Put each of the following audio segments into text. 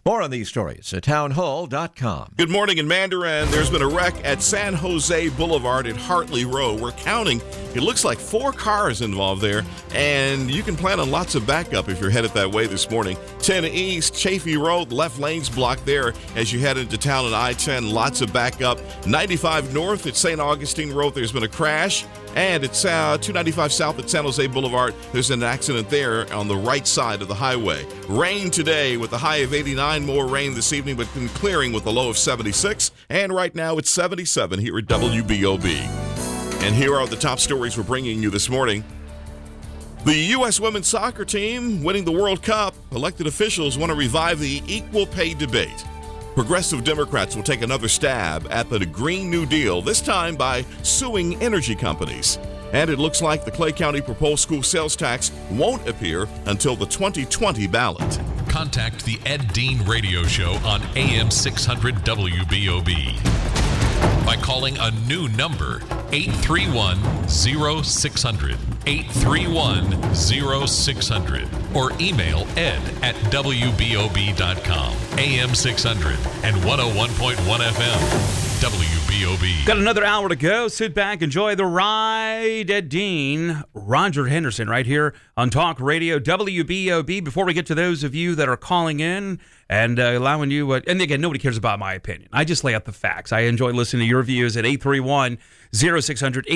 More on these stories at townhall.com. Good morning in Mandarin. There's been a wreck at San Jose Boulevard at Hartley Road. We're counting. It looks like 4 cars involved there, and you can plan on lots of backup if you're headed that way this morning. 10 East, Chafee Road, left lane's blocked there as you head into town on I-10. Lots of backup. 95 North at St. Augustine Road, there's been a crash. And it's 295 South at San Jose Boulevard. There's an accident there on the right side of the highway. Rain today with a high of 89. More rain this evening, but been clearing with a low of 76. And right now it's 77 here at WBOB. And here are the top stories we're bringing you this morning. The U.S. women's soccer team winning the World Cup. Elected officials want to revive the equal pay debate. Progressive Democrats will take another stab at the Green New Deal, this time by suing energy companies. And it looks like the Clay County proposed school sales tax won't appear until the 2020 ballot. Contact the Ed Dean Radio Show on AM 600 WBOB by calling a new number, 831-0600, 831-0600, or email ed@wbob.com. AM 600 and 101.1 FM. WBOB. Got another hour to go. Sit back, enjoy the ride. Ed Dean, Roger Henderson, right here on Talk Radio WBOB. Before we get to those of you that are calling in and allowing you, and again, nobody cares about my opinion. I just lay out the facts. I enjoy listening to your views at 831-0600,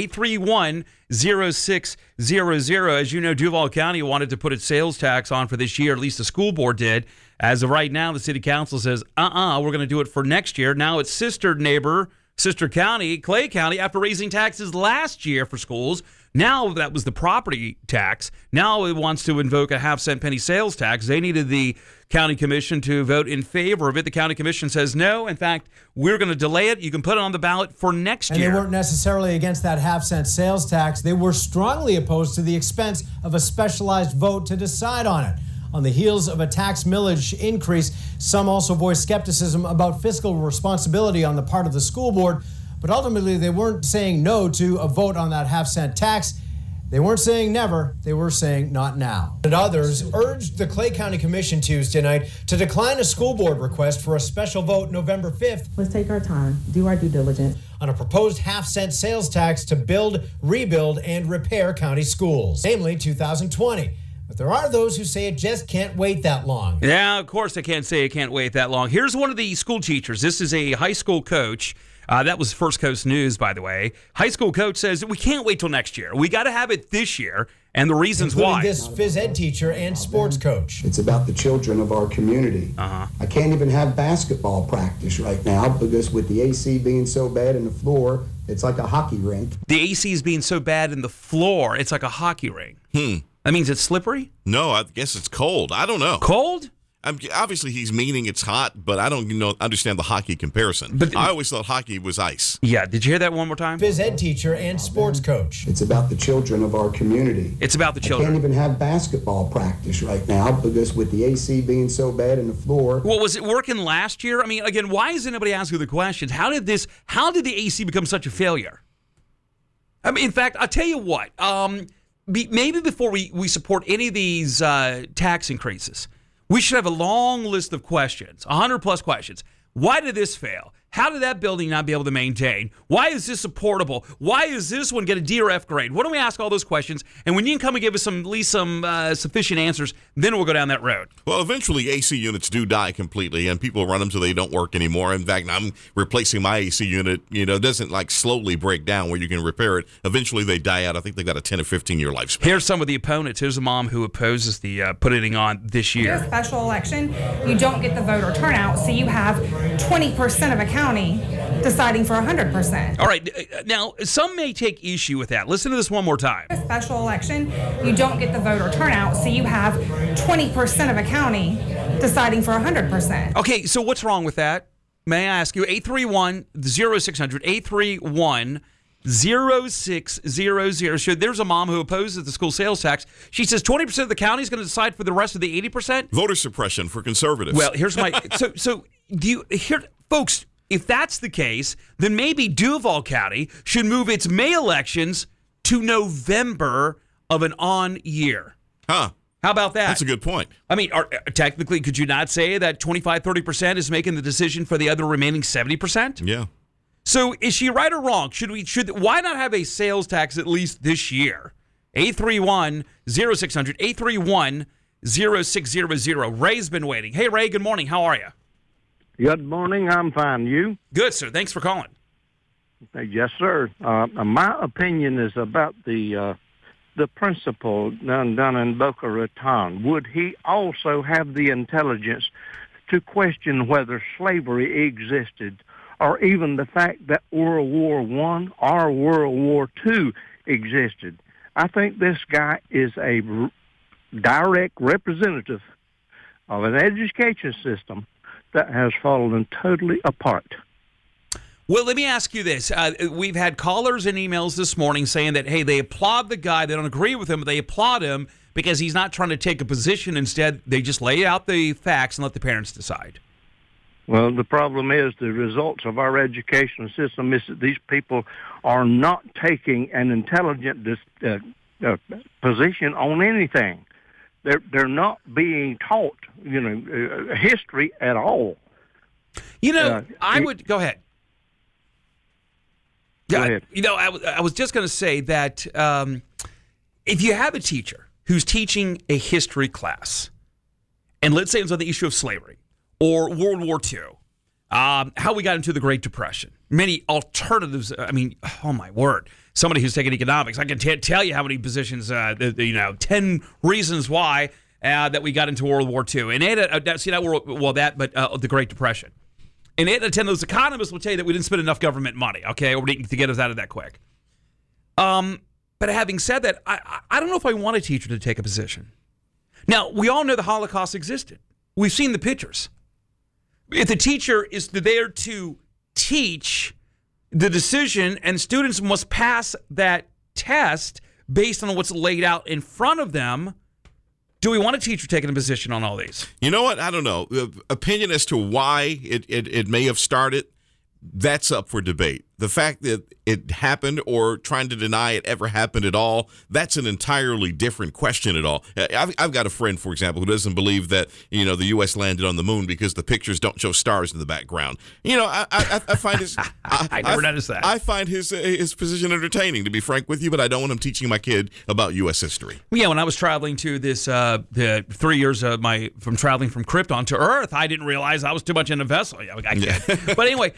831-0600. As you know, Duval County wanted to put its sales tax on for this year, at least the school board did. As of right now, the city council says, we're going to do it for next year. Now it's sister county, Clay County, after raising taxes last year for schools. Now that was the property tax. Now it wants to invoke a half-cent penny sales tax. They needed the county commission to vote in favor of it. The county commission says no. In fact, we're going to delay it. You can put it on the ballot for next year. And they weren't necessarily against that half-cent sales tax. They were strongly opposed to the expense of a specialized vote to decide on it. On the heels of a tax millage increase, some also voiced skepticism about fiscal responsibility on the part of the school board. But ultimately, they weren't saying no to a vote on that half-cent tax. They weren't saying never. They were saying not now. And others urged the Clay County Commission Tuesday night to decline a school board request for a special vote November 5th. Let's take our time, do our due diligence. On a proposed half-cent sales tax to build, rebuild, and repair county schools, namely 2020. But there are those who say it just can't wait that long. Yeah, of course I can't say it can't wait that long. Here's one of the school teachers. This is a high school coach. That was First Coast News, by the way. High school coach says, we can't wait till next year. We got to have it this year, and the reasons including why. This phys ed teacher and sports coach. It's about the children of our community. I can't even have basketball practice right now because with the AC being so bad in the floor, it's like a hockey rink. The AC is being so bad in the floor, it's like a hockey rink. That means it's slippery? No, I guess it's cold. I don't know. Cold? Obviously, he's meaning it's hot, but I don't understand the hockey comparison. But I always thought hockey was ice. Yeah, did you hear that one more time? Phys ed teacher and sports coach. It's about the children of our community. It's about the children. I can't even have basketball practice right now because with the AC being so bad in the floor. Well, was it working last year? I mean, again, why is anybody asking the questions? How did the AC become such a failure? I mean, in fact, I'll tell you what. Maybe before we support any of these tax increases, we should have a long list of questions, 100-plus questions. Why did this fail? How did that building not be able to maintain? Why is this supportable? Why does this one get a D or F grade? Why don't we ask all those questions? And when you can come and give us at least some sufficient answers, then we'll go down that road. Well, eventually AC units do die completely, and people run them so they don't work anymore. In fact, I'm replacing my AC unit. It doesn't like slowly break down where you can repair it. Eventually, they die out. I think they've got a 10 or 15-year lifespan. Here's some of the opponents. Here's a mom who opposes the putting it on this year. In a special election, you don't get the voter turnout, so you have 20% of a county deciding for 100%. All right. Now, some may take issue with that. Listen to this one more time. In a special election, you don't get the voter turnout, so you have 20% of a county deciding for 100%. Okay, so what's wrong with that? May I ask you? 831-0600, 831-0600. So there's a mom who opposes the school sales tax. She says 20% of the county is going to decide for the rest of the 80%? Voter suppression for conservatives. Well, here's my... So do you... Here, folks... If that's the case, then maybe Duval County should move its May elections to November of an on year. Huh. How about that? That's a good point. I mean, technically, could you not say that 25, 30% is making the decision for the other remaining 70%? Yeah. So is she right or wrong? Why not have a sales tax at least this year? 831-0600, 831-0600. Ray's been waiting. Hey, Ray, good morning. How are you? Good morning. I'm fine. You? Good, sir. Thanks for calling. Yes, sir. My opinion is about the principal down in Boca Raton. Would he also have the intelligence to question whether slavery existed, or even the fact that World War I or World War II existed? I think this guy is a direct representative of an education system that has fallen totally apart. Well, let me ask you this. We've had callers and emails this morning saying that, hey, they applaud the guy. They don't agree with him, but they applaud him because he's not trying to take a position. Instead, they just lay out the facts and let the parents decide. Well, the problem is the results of our education system is that these people are not taking an intelligent position on anything. They're not being taught, history at all. I would go ahead. Go ahead. I was just going to say that if you have a teacher who's teaching a history class, and let's say it's on the issue of slavery or World War II, how we got into the Great Depression, many alternatives. I mean, oh my word! Somebody who's taken economics, I can tell you how many positions. 10 reasons why that we got into World War II, and the Great Depression. And 8 out of 10 of those economists will tell you that we didn't spend enough government money, okay, or to get us out of that quick. But having said that, I don't know if I want a teacher to take a position. Now, we all know the Holocaust existed. We've seen the pictures. If the teacher is there to teach the decision and students must pass that test based on what's laid out in front of them, do we want a teacher taking a position on all these? You know what? I don't know. Opinion as to why it may have started, that's up for debate. The fact that it happened or trying to deny it ever happened at all, that's an entirely different question at all. I've got a friend, for example, who doesn't believe that, the U.S. landed on the moon because the pictures don't show stars in the background. I find his... I never noticed that. I find his position entertaining, to be frank with you, but I don't want him teaching my kid about U.S. history. Yeah, when I was traveling to this, the 3 years of from traveling from Krypton to Earth, I didn't realize I was too much in a vessel. Yeah, I can't. But anyway,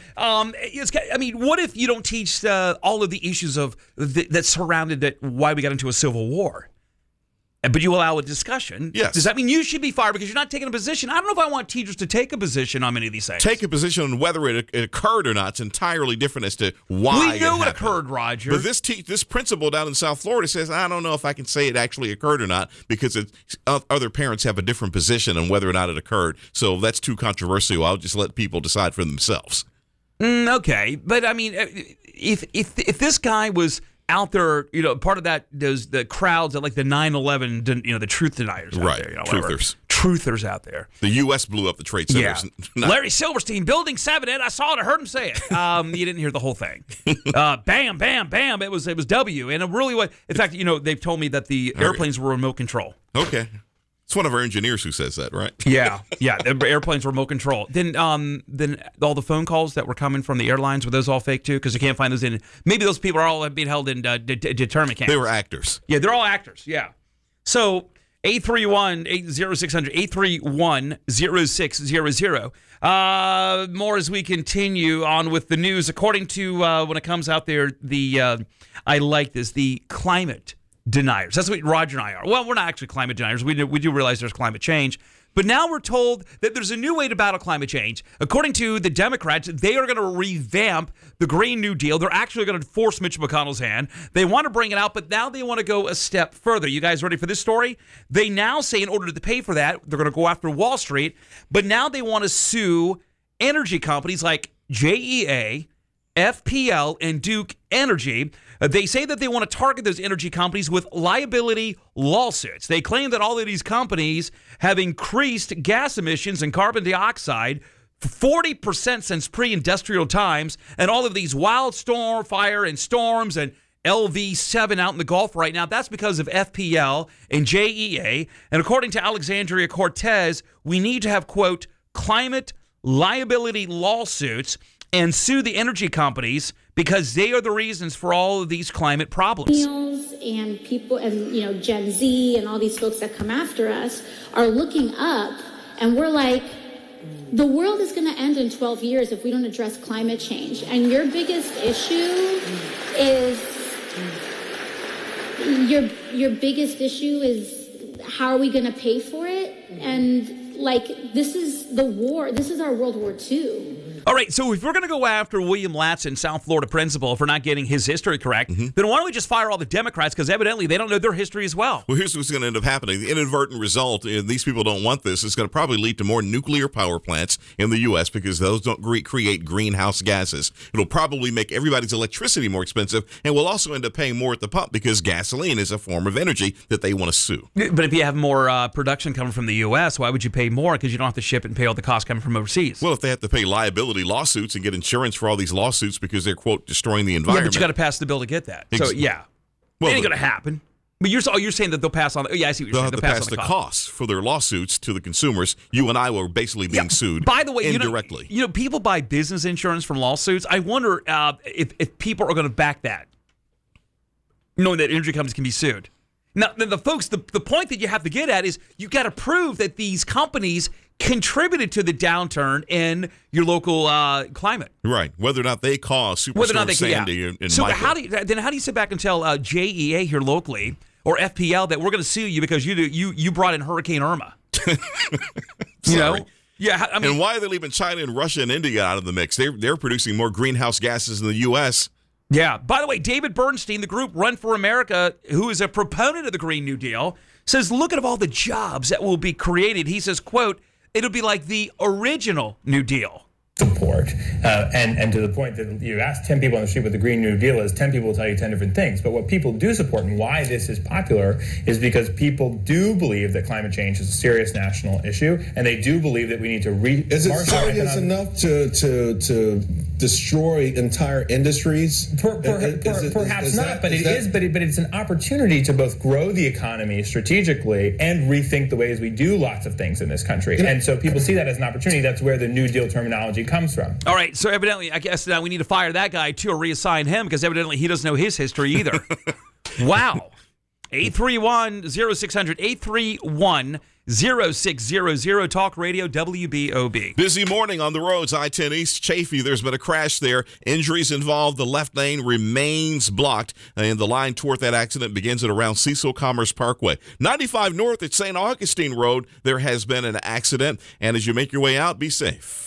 what if you don't teach all of the issues that surrounded why we got into a civil war? But you allow a discussion. Yes. Does that mean you should be fired because you're not taking a position? I don't know if I want teachers to take a position on many of these things. Take a position on whether it occurred or not. It's entirely different as to why we know it occurred, Roger. But this principal down in South Florida says, I don't know if I can say it actually occurred or not because other parents have a different position on whether or not it occurred. So that's too controversial. I'll just let people decide for themselves. Okay, but I mean, if this guy was out there, part of the crowds at like the 9/11, the truth deniers, out right? There, truthers out there. The U.S. blew up the Trade Centers. Yeah. Larry Silverstein, Building 7, Ed. I saw it. I heard him say it. You didn't hear the whole thing. Bam, bam, bam. It was W, and it really was. In fact, they've told me that the airplanes were remote control. Okay. It's one of our engineers who says that, right? Yeah. The airplanes were remote control. Then all the phone calls that were coming from the airlines, were those all fake too? Because you can't find those in. Maybe those people are all being held in determined camps. They were actors. Yeah, they're all actors. Yeah. So 831-0600, 831-0600. More as we continue on with the news. According to when it comes out there, I like this, the climate deniers. That's what Roger and I are. Well, we're not actually climate deniers. We do realize there's climate change. But now we're told that there's a new way to battle climate change. According to the Democrats, they are going to revamp the Green New Deal. They're actually going to force Mitch McConnell's hand. They want to bring it out, but now they want to go a step further. You guys ready for this story? They now say in order to pay for that, they're going to go after Wall Street, but now they want to sue energy companies like JEA, FPL, and Duke Energy. They say that they want to target those energy companies with liability lawsuits. They claim that all of these companies have increased gas emissions and carbon dioxide 40% since pre-industrial times, and all of these wild fire and storms and LV7 out in the Gulf right now. That's because of FPL and JEA. And according to Alexandria Cortez, we need to have, quote, climate liability lawsuits and sue the energy companies because they are the reasons for all of these climate problems. And people and, Gen Z and all these folks that come after us are looking up, and we're like, the world is going to end in 12 years if we don't address climate change. And your biggest issue is how are we going to pay for it? And this is the war. This is our World War II. All right, so if we're going to go after William Latson, South Florida principal, for not getting his history correct, then why don't we just fire all the Democrats? Because evidently they don't know their history as well. Well, here's what's going to end up happening. The inadvertent result, and these people don't want this, is going to probably lead to more nuclear power plants in the U.S. because those don't create greenhouse gases. It'll probably make everybody's electricity more expensive, and we'll also end up paying more at the pump because gasoline is a form of energy that they want to sue. But if you have more production coming from the U.S., why would you pay more? Because you don't have to ship it and pay all the costs coming from overseas. Well, if they have to pay liability lawsuits and get insurance for all these lawsuits because they're, quote, destroying the environment. Yeah, but you got to pass the bill to get that. So, yeah. Well, it ain't going to happen. But you're saying that they'll pass on. Yeah, I see what you're saying. They'll have to pass the costs for their lawsuits to the consumers. You and I were basically being sued. By the way, indirectly. People buy business insurance from lawsuits. I wonder if people are going to back that, knowing that energy companies can be sued. Now, the folks, the point that you have to get at is you got to prove that these companies contributed to the downturn in your local climate. Right. Whether or not they caused Superstorm Sandy and so Michael. how do you sit back and tell JEA here locally or FPL that we're going to sue you because you brought in Hurricane Irma? Sorry. Yeah. I mean, and why are they leaving China and Russia and India out of the mix? They're producing more greenhouse gases in the U.S. Yeah. By the way, David Bernstein, the group Run for America, who is a proponent of the Green New Deal, says, look at all the jobs that will be created. He says, quote, it'll be like the original New Deal. Support. And to the point that you ask 10 people on the street what the Green New Deal is, 10 people will tell you 10 different things. But what people do support and why this is popular is because people do believe that climate change is a serious national issue, and they do believe that we need to Is it serious enough to destroy entire industries? Perhaps not, but it's an opportunity to both grow the economy strategically and rethink the ways we do lots of things in this country. And so people see that as an opportunity. That's where the New Deal terminology comes from. All right, so evidently, I guess now we need to fire that guy too, or reassign him, because evidently he doesn't know his history either. Wow. 831-0600, 831-0600, Talk Radio, WBOB. Busy morning on the roads, I-10 East, Chaffee. There's been a crash there. Injuries involved. The left lane remains blocked, and the line toward that accident begins at around Cecil Commerce Parkway. 95 North at St. Augustine Road, there has been an accident, and as you make your way out, be safe.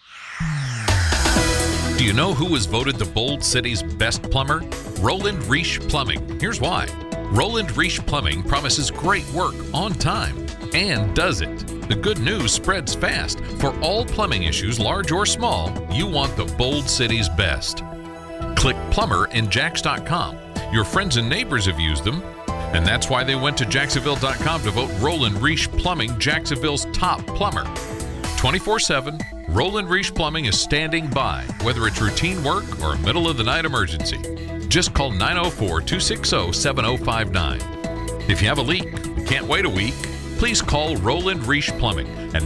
Do you know who was voted the Bold City's best plumber? Roland Reish Plumbing. Here's why. Roland Reish Plumbing promises great work on time and does it. The good news spreads fast. For all plumbing issues, large or small, you want the Bold City's best. Click plumber in Jax.com. Your friends and neighbors have used them, and that's why they went to Jacksonville.com to vote Roland Reish Plumbing Jacksonville's top plumber. 24/7, Roland Reish Plumbing is standing by, whether it's routine work or a middle-of-the-night emergency. Just call 904-260-7059. If you have a leak, can't wait a week, please call Roland Reish Plumbing at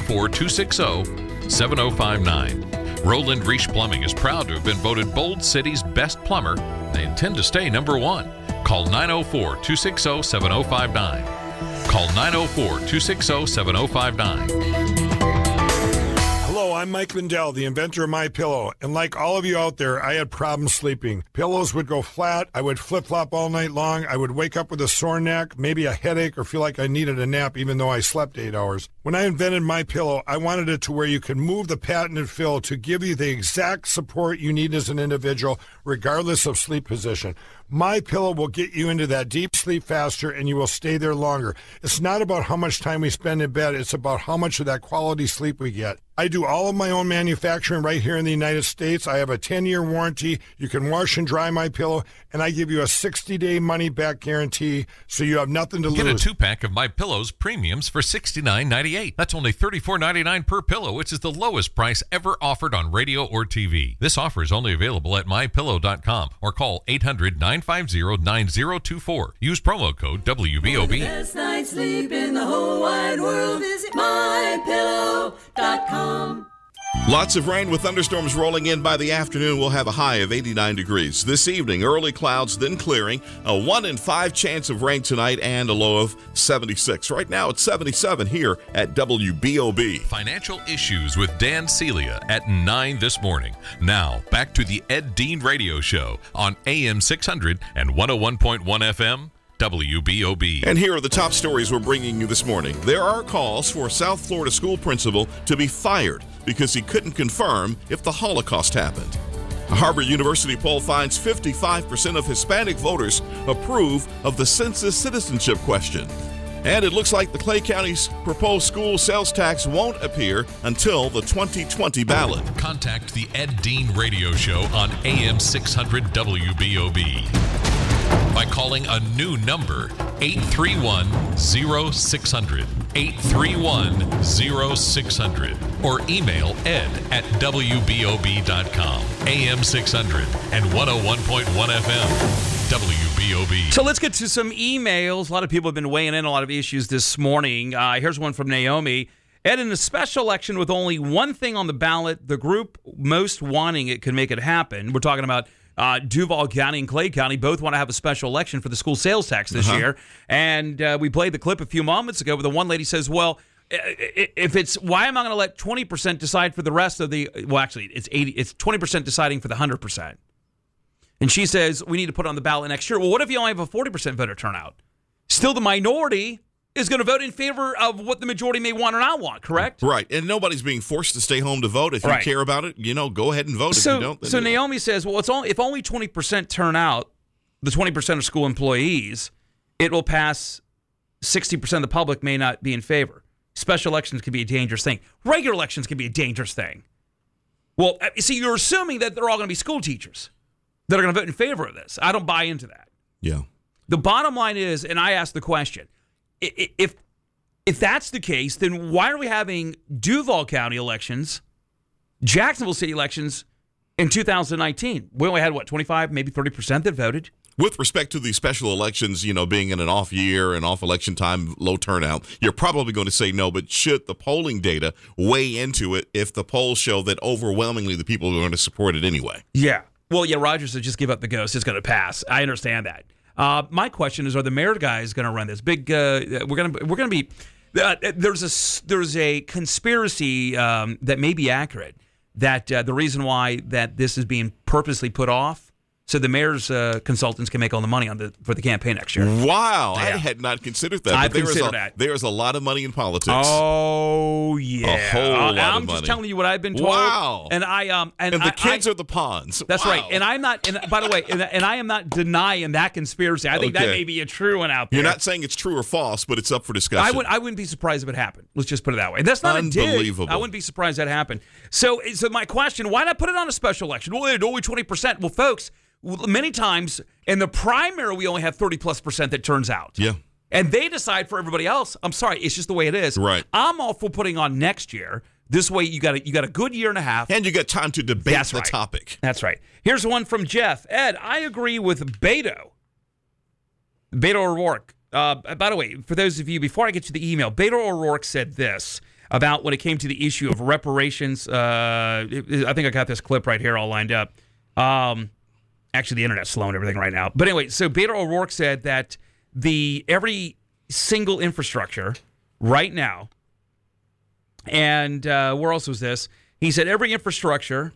904-260-7059. Roland Reish Plumbing is proud to have been voted Bold City's best plumber. They intend to stay number one. Call 904-260-7059. Call 904-260-7059. Hello, I'm Mike Lindell, the inventor of MyPillow, and like all of you out there, I had problems sleeping. Pillows would go flat, I would flip-flop all night long, I would wake up with a sore neck, maybe a headache, or feel like I needed a nap even though I slept 8 hours. When I invented MyPillow, I wanted it to where you could move the patented fill to give you the exact support you need as an individual, regardless of sleep position. MyPillow will get you into that deep sleep faster, and you will stay there longer. It's not about how much time we spend in bed, it's about how much of that quality sleep we get. I do all of my own manufacturing right here in the United States. I have a 10-year warranty. You can wash and dry MyPillow, and I give you a 60-day money-back guarantee, so you have nothing to lose. Get a 2-pack of MyPillow's premiums for $69.98. That's only $34.99 per pillow, which is the lowest price ever offered on radio or TV. This offer is only available at MyPillow.com or call 800-9 950-9024. Use promo code WBOB. Best night's sleep in the whole wide world. Visit mypillow.com. Lots of rain with thunderstorms rolling in by the afternoon. We'll have a high of 89 degrees. This evening, early clouds, then clearing. A 1 in 5 chance of rain tonight and a low of 76. Right now, it's 77 here at WBOB. Financial Issues with Dan Celia at 9 this morning. Now, back to the Ed Dean Radio Show on AM 600 and 101.1 FM. WBOB. And here are the top stories we're bringing you this morning. There are calls for a South Florida school principal to be fired because he couldn't confirm if the Holocaust happened. A Harvard University poll finds 55% of Hispanic voters approve of the census citizenship question. And it looks like the Clay County's proposed school sales tax won't appear until the 2020 ballot. Contact the Ed Dean Radio Show on AM 600 WBOB by calling a new number, 831-0600, 831-0600, or email ed@wbob.com, AM 600 and 101.1 FM, WBOB. So let's get to some emails. A lot of people have been weighing in on a lot of issues this morning. Here's one from Naomi. Ed, in a special election with only one thing on the ballot, the group most wanting it could make it happen. We're talking about Duval County and Clay County both want to have a special election for the school sales tax this year. And we played the clip a few moments ago where the one lady says, well, if it's, why am I going to let 20% decide for the rest of the, well, actually, it's 20% deciding for the 100%. And she says, we need to put it on the ballot next year. Well, what if you only have a 40% voter turnout? Still the minority is going to vote in favor of what the majority may want or not want, correct? Right. And nobody's being forced to stay home to vote. If you care about it, go ahead and vote. If you don't, then so Naomi says, well, if only 20% turn out, the 20% of school employees, it will pass. 60% of the public may not be in favor. Special elections can be a dangerous thing. Regular elections can be a dangerous thing. Well, see, you're assuming that they're all going to be school teachers that are going to vote in favor of this. I don't buy into that. Yeah. The bottom line is, and I ask the question, if that's the case, then why are we having Duval County elections, Jacksonville City elections in 2019? We only had, 25, maybe 30% that voted? With respect to the special elections, being in an off year and off election time, low turnout, you're probably going to say no, but should the polling data weigh into it if the polls show that overwhelmingly the people are going to support it anyway? Yeah. Well, yeah, Rogers said just give up the ghost. It's going to pass. I understand that. My question is, are the mayor guys going to run this big? We're going to be. There's a conspiracy that may be accurate that the reason why that this is being purposely put off, so the mayor's consultants can make all the money for the campaign next year. Wow, Yeah. I had not considered that. I've considered that. There's a lot of money in politics. Oh yeah, a whole lot of money. I'm just telling you what I've been told. Wow, and the kids are the pawns. That's wow. right. And I'm not. And by the way, and I am not denying that conspiracy. I think that may be a true one out there. You're not saying it's true or false, but it's up for discussion. I wouldn't be surprised if it happened. Let's just put it that way. That's not unbelievable. I wouldn't be surprised that happened. So my question: why not put it on a special election? Well, only 20%. Well, folks. Many times in the primary, we only have 30+% that turns out. Yeah. And they decide for everybody else. I'm sorry, it's just the way it is. Right. I'm all for putting on next year. This way, you got a good year and a half. And you got time to debate the topic. That's right. Here's one from Jeff. Ed, I agree with Beto. Beto O'Rourke. By the way, for those of you, before I get to the email, Beto O'Rourke said this about when it came to the issue of reparations. I think I got this clip right here all lined up. Actually, the internet's slowing everything right now. But anyway, so Beto O'Rourke said that every single infrastructure right now, and where else was this? He said every infrastructure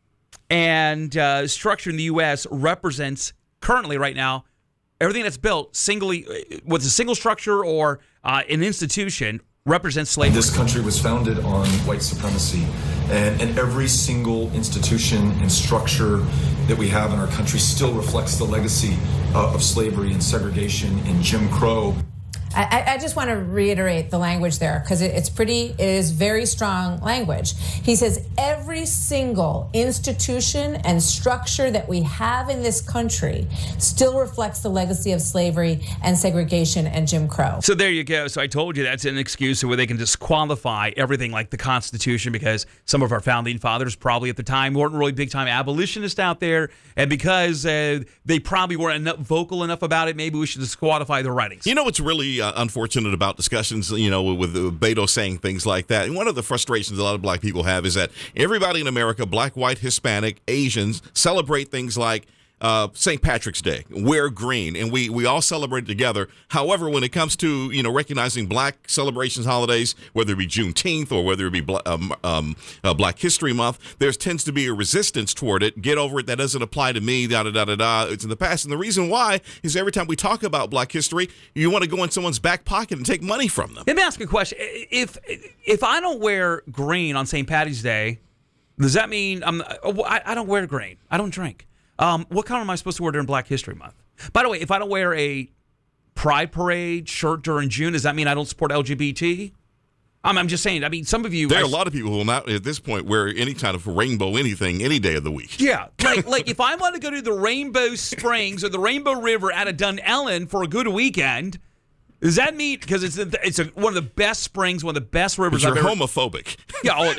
and structure in the U.S. represents currently right now everything that's built what's a single structure or an institution represents slavery. This country was founded on white supremacy, and every single institution and structure that we have in our country still reflects the legacy of slavery and segregation and Jim Crow. I just want to reiterate the language there because it is very strong language. He says every single institution and structure that we have in this country still reflects the legacy of slavery and segregation and Jim Crow. So there you go. So I told you that's an excuse where they can disqualify everything like the Constitution because some of our founding fathers probably at the time weren't really big-time abolitionists out there, and because they probably weren't vocal enough about it, maybe we should disqualify their writings. You know what's really unfortunate about discussions, with Beto saying things like that? And one of the frustrations a lot of black people have is that everybody in America, black, white, Hispanic, Asians, celebrate things like St. Patrick's Day, wear green, and we all celebrate it together. However, when it comes to recognizing black celebrations, holidays, whether it be Juneteenth or whether it be Black History Month, there tends to be a resistance toward it. Get over it. That doesn't apply to me. It's in the past, and the reason why is every time we talk about Black history, you want to go in someone's back pocket and take money from them. Let me ask you a question: If I don't wear green on St. Patty's Day, does that mean I don't wear green? I don't drink. What color am I supposed to wear during Black History Month? By the way, if I don't wear a Pride Parade shirt during June, does that mean I don't support LGBT? I'm just saying. I mean, some of you... There are a lot of people who will not, at this point, wear any kind of rainbow anything any day of the week. Yeah. Like if I want to go to the Rainbow Springs or the Rainbow River out of Dunellen for a good weekend... Does that mean, because it's one of the best springs, one of the best rivers I've ever... You're homophobic. Yeah,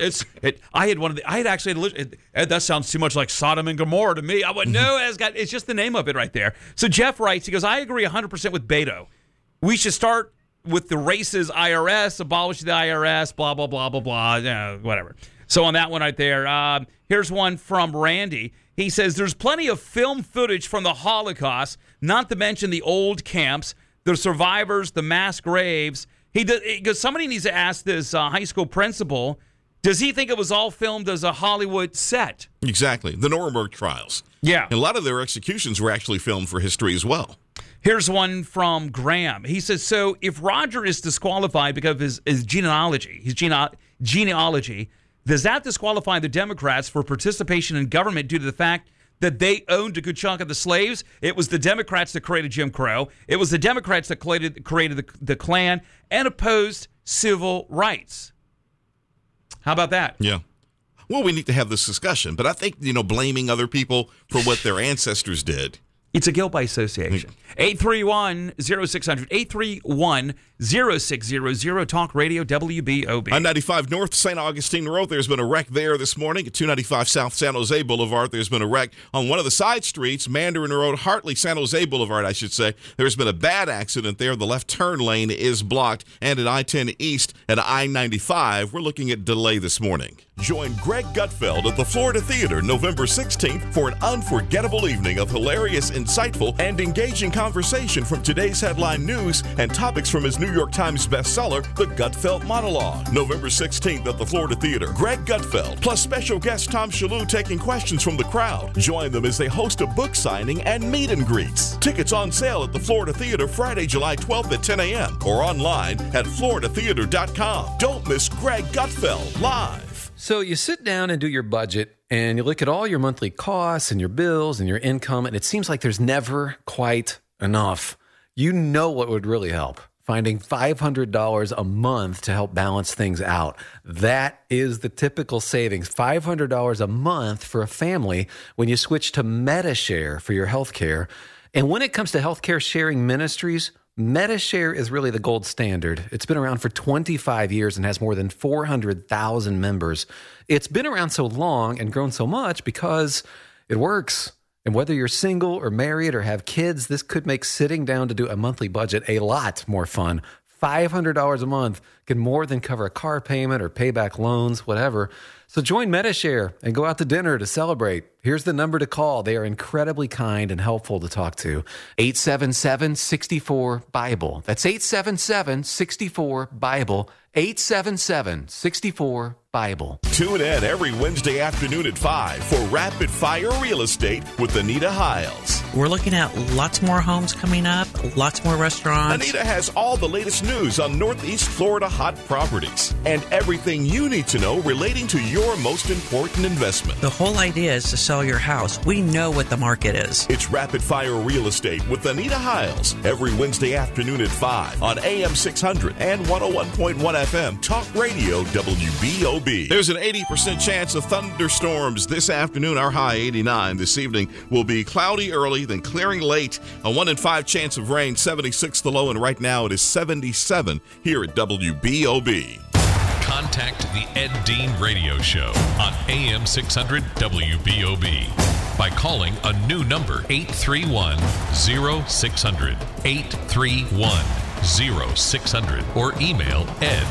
that sounds too much like Sodom and Gomorrah to me. I went, no, it's just the name of it right there. So Jeff writes, he goes, I agree 100% with Beto. We should start with the races IRS, abolish the IRS, blah, blah, blah, blah, blah, whatever. So on that one right there, here's one from Randy. He says, there's plenty of film footage from the Holocaust, not to mention the old camps, the survivors, the mass graves. Because somebody needs to ask this high school principal, does he think it was all filmed as a Hollywood set? Exactly. The Nuremberg trials. Yeah. And a lot of their executions were actually filmed for history as well. Here's one from Graham. He says, so if Roger is disqualified because of his genealogy, does that disqualify the Democrats for participation in government due to the fact that they owned a good chunk of the slaves? It was the Democrats that created Jim Crow. It was the Democrats that created the Klan and opposed civil rights. How about that? Yeah. Well, we need to have this discussion, but I think, blaming other people for what their ancestors did. It's a guilt by association. 831-0600, 831-0600, Talk Radio, WBOB. On 95 North St. Augustine Road, there's been a wreck there this morning. At 295 South San Jose Boulevard, there's been a wreck on one of the side streets, Mandarin Road, Hartley, San Jose Boulevard, I should say. There's been a bad accident there. The left turn lane is blocked. And at I-10 East and I-95, we're looking at delay this morning. Join Greg Gutfeld at the Florida Theater November 16th for an unforgettable evening of hilarious, insightful, and engaging conversation from today's headline news and topics from his New York Times bestseller, The Gutfeld Monologue. November 16th at the Florida Theater, Greg Gutfeld, plus special guest Tom Shalhoub taking questions from the crowd. Join them as they host a book signing and meet and greets. Tickets on sale at the Florida Theater Friday, July 12th at 10 a.m. or online at floridatheater.com. Don't miss Greg Gutfeld live. So you sit down and do your budget, and you look at all your monthly costs and your bills and your income, and it seems like there's never quite enough. You know what would really help? Finding $500 a month to help balance things out. That is the typical savings, $500 a month for a family when you switch to Medi-Share for your health care. And when it comes to healthcare sharing ministries, Medi-Share is really the gold standard. It's been around for 25 years and has more than 400,000 members. It's been around so long and grown so much because it works. And whether you're single or married or have kids, this could make sitting down to do a monthly budget a lot more fun. $500 a month can more than cover a car payment or pay back loans, whatever. So join Medi-Share and go out to dinner to celebrate. Here's the number to call. They are incredibly kind and helpful to talk to. 877-64-BIBLE. That's 877-64-BIBLE. 877-64-BIBLE. Tune in every Wednesday afternoon at 5 for Rapid Fire Real Estate with Anita Hiles. We're looking at lots more homes coming up. lots more restaurants. Anita has all the latest news on Northeast Florida hot properties and everything you need to know relating to your most important investment. The whole idea is to sell your house. We know what the market is. It's Rapid Fire Real Estate with Anita Hiles every Wednesday afternoon at 5 on AM 600 and 101.1 FM Talk Radio WBOB. There's an 80% chance of thunderstorms this afternoon. Our high 89 this evening will be cloudy early, then clearing late. A 1 in 5 chance of rain, 76 the low, and right now it is 77 here at WBOB. Contact the Ed Dean Radio Show on AM 600 WBOB by calling a new number, 831-0600, 831-0600, or email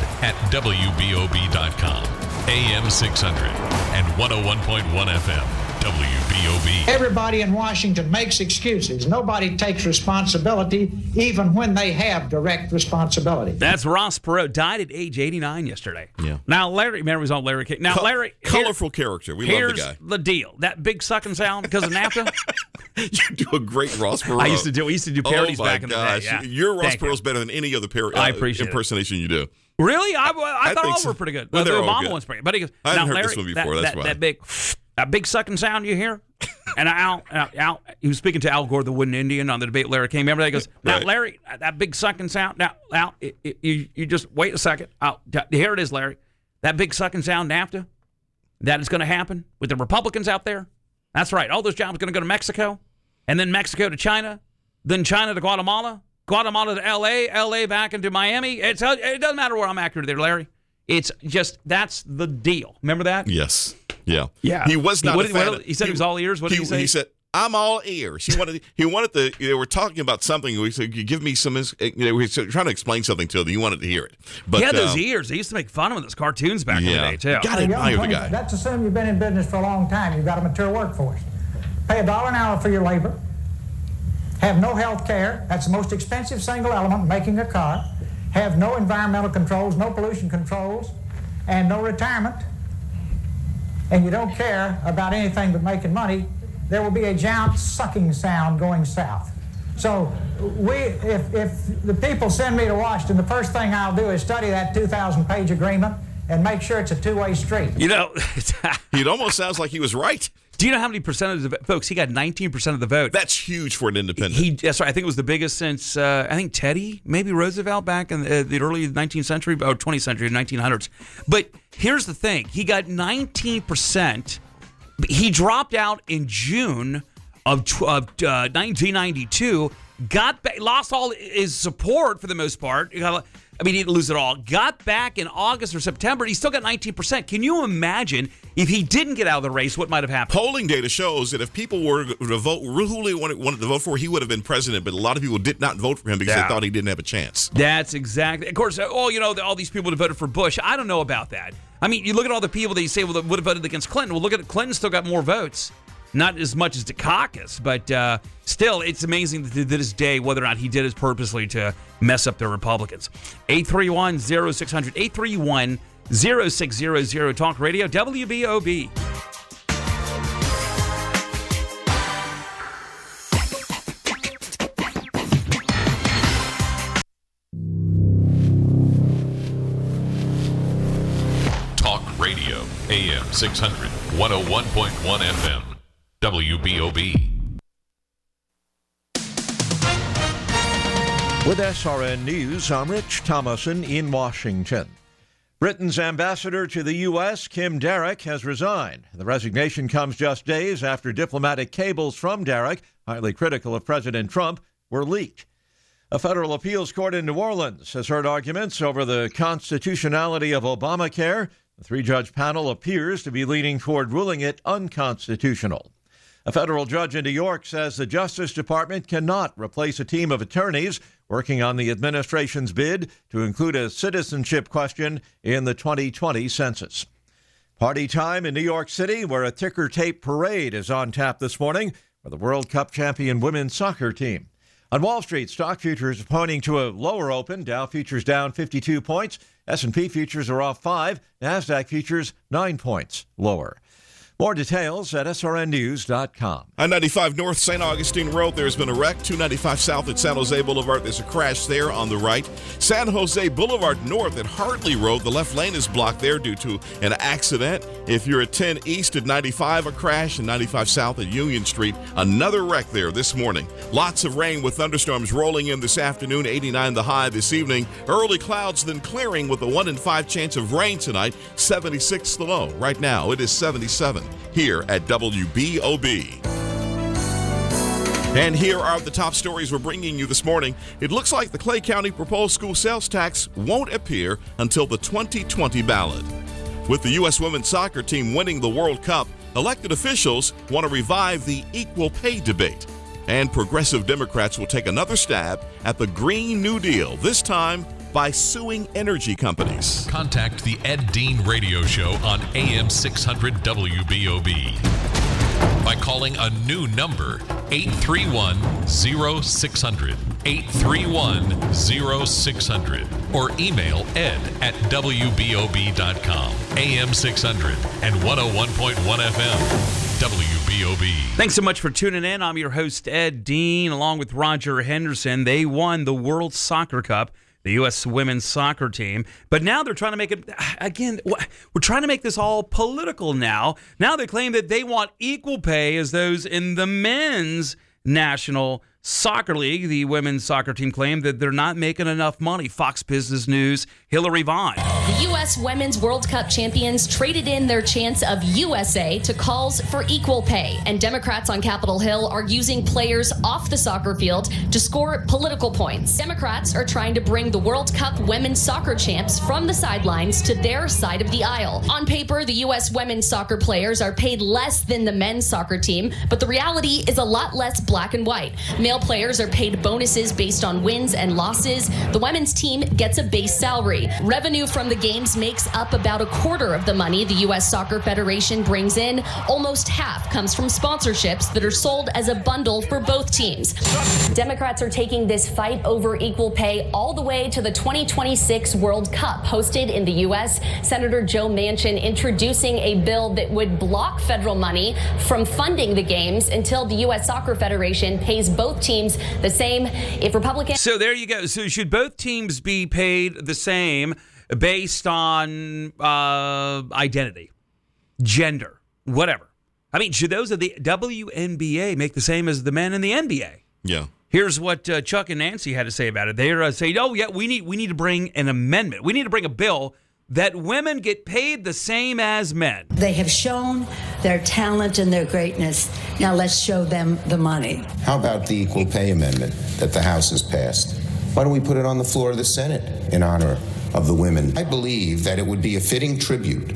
ed@wbob.com. AM 600 and 101.1 FM. WBOB. Everybody in Washington makes excuses. Nobody takes responsibility, even when they have direct responsibility. That's Ross Perot, died at age 89 yesterday. Yeah. Now, Larry, remember, he was on Larry King. Now, Larry. Colorful character. We love the guy. Here's the deal. That big sucking sound because of NAFTA. You do a great Ross Perot. We used to do parodies back in the day. Yeah. Your Ross Perot's better than any other impersonation you do. Really? I thought all were pretty good. Well, the they're Obama all good. one's pretty good. But he goes, I haven't now, heard Larry, this one before. That's why. That big sucking sound you hear? And Al, he was speaking to Al Gore, the wooden Indian, on the debate Larry King. Remember that? He goes, now, Larry, that big sucking sound. Now, Al, you just wait a second. Here it is, Larry. That big sucking sound, NAFTA, that is going to happen with the Republicans out there. That's right. All those jobs are going to go to Mexico, and then Mexico to China, then China to Guatemala, Guatemala to L.A., L.A. back into Miami. It doesn't matter where I'm accurate there, Larry. It's just, that's the deal. Remember that? Yes. Yeah. Yeah. He was not a fan. He said he was all ears. What did he say? He said, I'm all ears. He wanted they were talking about something. We said, give me some, we were trying to explain something to him. He wanted to hear it. But, he had those ears. They used to make fun of him in those cartoons back in the day, too. Got to admire the guy. Let's assume you've been in business for a long time. You've got a mature workforce. Pay $1 an hour for your labor. Have no health care. That's the most expensive single element in making a car. Have no environmental controls, no pollution controls, and no retirement. And you don't care about anything but making money, there will be a giant sucking sound going south. So if the people send me to Washington, the first thing I'll do is study that 2,000-page agreement and make sure it's a two-way street. It almost sounds like he was right. Do you know how many percentage of the folks? He got 19% of the vote. That's huge for an independent. That's right. I think it was the biggest since I think Teddy, maybe Roosevelt back in the early 19th century or 20th century, 1900s. But here's the thing: he got 19%. He dropped out in June of 1992. Lost all his support for the most part. I mean, he didn't lose it all. Got back in August or September. He still got 19%. Can you imagine if he didn't get out of the race, what might have happened? Polling data shows that if people were to vote, who they wanted to vote for, he would have been president. But a lot of people did not vote for him because they thought he didn't have a chance. That's exactly. Of course, all these people that voted for Bush. I don't know about that. I mean, you look at all the people that you say would have voted against Clinton. Well, look at it. Clinton still got more votes. Not as much as Dukakis, but still, it's amazing to this day whether or not he did it purposely to mess up the Republicans. 831-0600, 831-0600, Talk Radio, WBOB. Talk Radio, AM 600, 101.1 FM. WBOB. With SRN News, I'm Rich Thomason in Washington. Britain's ambassador to the U.S., Kim Darroch, has resigned. The resignation comes just days after diplomatic cables from Darroch, highly critical of President Trump, were leaked. A federal appeals court in New Orleans has heard arguments over the constitutionality of Obamacare. The three-judge panel appears to be leaning toward ruling it unconstitutional. A federal judge in New York says the Justice Department cannot replace a team of attorneys working on the administration's bid to include a citizenship question in the 2020 census. Party time in New York City, where a ticker tape parade is on tap this morning for the World Cup champion women's soccer team. On Wall Street, stock futures pointing to a lower open. Dow futures down 52 points. S&P futures are off 5. NASDAQ futures 9 points lower. More details at srnnews.com. I-95 North St. Augustine Road, there's been a wreck. 295 South at San Jose Boulevard, there's a crash there on the right. San Jose Boulevard North at Hartley Road, the left lane is blocked there due to an accident. If you're at 10 East at 95, a crash, and 95 South at Union Street, another wreck there this morning. Lots of rain with thunderstorms rolling in this afternoon, 89 the high this evening. Early clouds then clearing with a 1 in 5 chance of rain tonight, 76 the low. Right now, it is 77 here at WBOB. And here are the top stories we're bringing you this morning. It looks like the Clay County proposed school sales tax won't appear until the 2020 ballot. With the U.S. women's soccer team winning the World Cup, elected officials want to revive the equal pay debate. And progressive Democrats will take another stab at the Green New Deal, this time by suing energy companies. Contact the Ed Dean Radio Show on AM 600 WBOB by calling a new number, 831-0600, 831-0600, or email ed@wbob.com. AM 600 and 101.1 FM. WBOB. Thanks so much for tuning in. I'm your host, Ed Dean, along with Roger Henderson. They won the World Soccer Cup, the U.S. women's soccer team. But now they're trying to make it, again, we're trying to make this all political now. Now they claim that they want equal pay as those in the men's National Soccer League. The women's soccer team claimed that they're not making enough money. Fox Business News, Hillary Vaughn. The U.S. Women's World Cup champions traded in their chance of USA to calls for equal pay. And Democrats on Capitol Hill are using players off the soccer field to score political points. Democrats are trying to bring the World Cup women's soccer champs from the sidelines to their side of the aisle. On paper, the U.S. women's soccer players are paid less than the men's soccer team, but the reality is a lot less black and white. Male players are paid bonuses based on wins and losses. The women's team gets a base salary. Revenue from the games makes up about a quarter of the money the U.S. Soccer Federation brings in. Almost half comes from sponsorships that are sold as a bundle for both teams. Democrats are taking this fight over equal pay all the way to the 2026 World Cup hosted in the U.S. Senator Joe Manchin introducing a bill that would block federal money from funding the games until the U.S. Soccer Federation pays both teams the same. If Republicans... So there you go. So should both teams be paid the same based on identity, gender, whatever? I mean, should those of the WNBA make the same as the men in the NBA? Yeah. Here's what Chuck and Nancy had to say about it. They're saying, oh, yeah, we need to bring an amendment. We need to bring a bill that women get paid the same as men. They have shown their talent and their greatness. Now let's show them the money. How about the equal pay amendment that the House has passed? Why don't we put it on the floor of the Senate in honor of the women? I believe that it would be a fitting tribute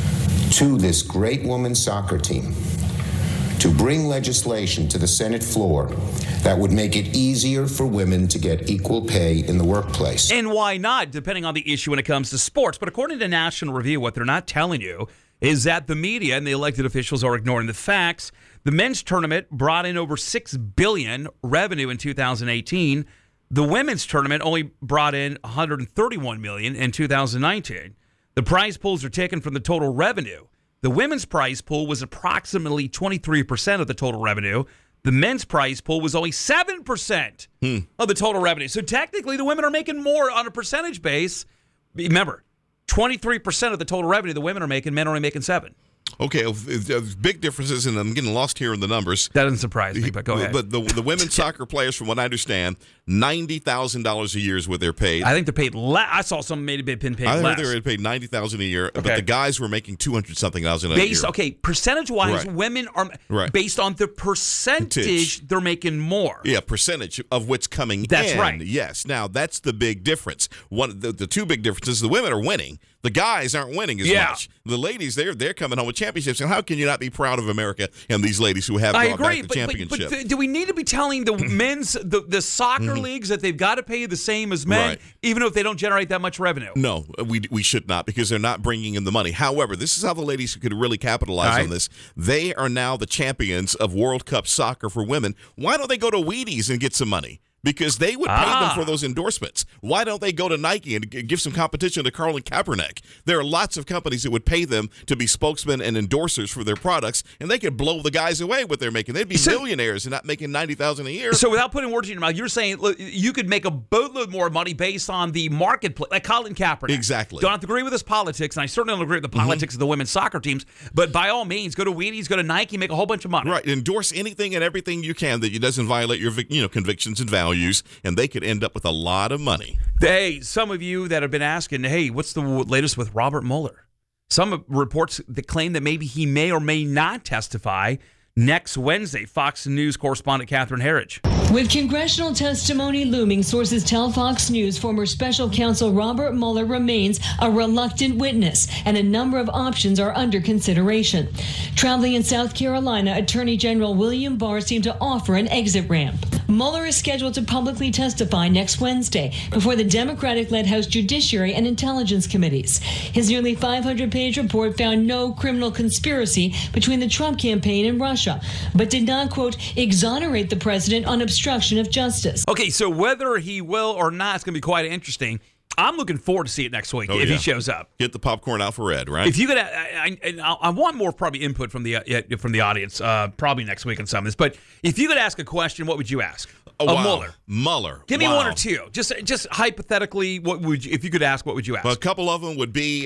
to this great women's soccer team to bring legislation to the Senate floor that would make it easier for women to get equal pay in the workplace. And why not, depending on the issue when it comes to sports. But according to National Review, what they're not telling you is that the media and the elected officials are ignoring the facts. The men's tournament brought in over $6 billion revenue in 2018. The women's tournament only brought in $131 million in 2019. The prize pools are taken from the total revenue. The women's prize pool was approximately 23% of the total revenue. The men's prize pool was only 7% of the total revenue. So technically, the women are making more on a percentage base. Remember, 23% of the total revenue the women are making, men are only making 7%. Okay, big differences, and I'm getting lost here in the numbers. That doesn't surprise me, but go ahead. But the women's soccer players, from what I understand, $90,000 a year is what they're paid. I think they're paid less. I saw some maybe been paid less. I think they were paid $90,000 a year, but the guys were making $200-something a year. Okay, percentage-wise, women are based on the percentage they're making more. Yeah, percentage of what's coming in. That's right. Yes. Now, that's the big difference. The two big differences, the women are winning. The guys aren't winning as much. The ladies, they're coming home with championships. And how can you not be proud of America and these ladies who have brought back the championship? But do we need to be telling the men's, the soccer leagues that they've got to pay the same as men, even if they don't generate that much revenue? No, we should not, because they're not bringing in the money. However, this is how the ladies could really capitalize on this. They are now the champions of World Cup soccer for women. Why don't they go to Wheaties and get some money? because they would pay them for those endorsements. Why don't they go to Nike and give some competition to Colin Kaepernick? There are lots of companies that would pay them to be spokesmen and endorsers for their products, and they could blow the guys away what they're making. They'd be millionaires and not making $90,000 a year. So without putting words in your mouth, you're saying look, you could make a boatload more money based on the marketplace, like Colin Kaepernick. Exactly. Don't have to agree with his politics, and I certainly don't agree with the politics of the women's soccer teams, but by all means, go to Wheaties, go to Nike, make a whole bunch of money. Right. Endorse anything and everything you can that doesn't violate your convictions and values, and they could end up with a lot of money. Hey, some of you that have been asking, hey, what's the latest with Robert Mueller? Some reports that claim that maybe he may or may not testify next Wednesday. Fox News correspondent Catherine Herridge. With congressional testimony looming, sources tell Fox News former special counsel Robert Mueller remains a reluctant witness, and a number of options are under consideration. Traveling in South Carolina, Attorney General William Barr seemed to offer an exit ramp. Mueller is scheduled to publicly testify next Wednesday before the Democratic-led House Judiciary and Intelligence Committees. His nearly 500-page report found no criminal conspiracy between the Trump campaign and Russia, but did not, quote, exonerate the president on obstruction of justice. Okay, so whether he will or not, it's going to be quite interesting. I'm looking forward to see it next week if he shows up. Get the popcorn out for Ed, right? If you could, I want more probably input from the audience probably next week on some of this. But if you could ask a question, what would you ask? Mueller. Give me one or two. Just hypothetically, what would you, if you could ask, what would you ask? Well, a couple of them would be,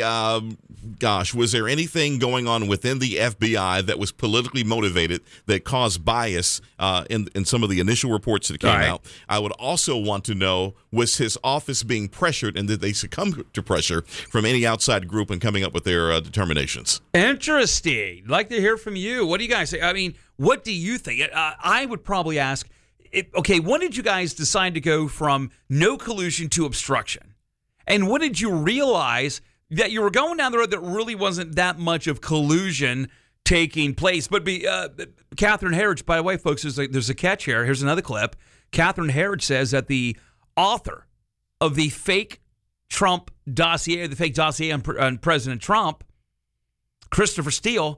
was there anything going on within the FBI that was politically motivated that caused bias in some of the initial reports that came out? I would also want to know, was his office being pressured, and did they succumb to pressure from any outside group in coming up with their determinations? Interesting. I'd like to hear from you. What do you guys say? I mean, what do you think? I would probably ask, when did you guys decide to go from no collusion to obstruction? And when did you realize that you were going down the road that really wasn't that much of collusion taking place? But Catherine Herridge, by the way, folks, there's a catch here. Here's another clip. Catherine Herridge says that the author of the fake Trump dossier, the fake dossier on President Trump, Christopher Steele,